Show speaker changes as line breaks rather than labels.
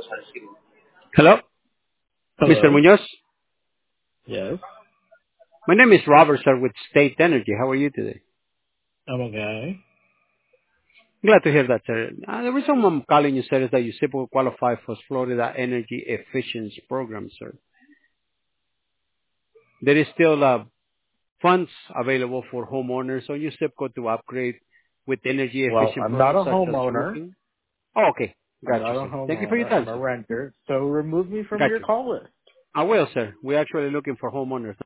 Hello, Mr.
Hello.
Munoz.
Yes.
My name is Robert, sir, with State Energy. How are you today?
I'm okay.
Glad to hear that, sir. The reason I'm calling you, sir, is that you SIP will qualify for Florida Energy Efficiency Program, sir. There is still funds available for homeowners on your SIP code to upgrade with energy
Well,
efficient
I'm not
products
a
such as
homeowner.
roofing. Oh, okay.
I'm
Got you,
not a
sir. Thank you for your
homeowner.
time,
I'm a
sir.
renter. So remove me from
Got
your
you.
call list.
I will, sir. We're actually looking for homeowners.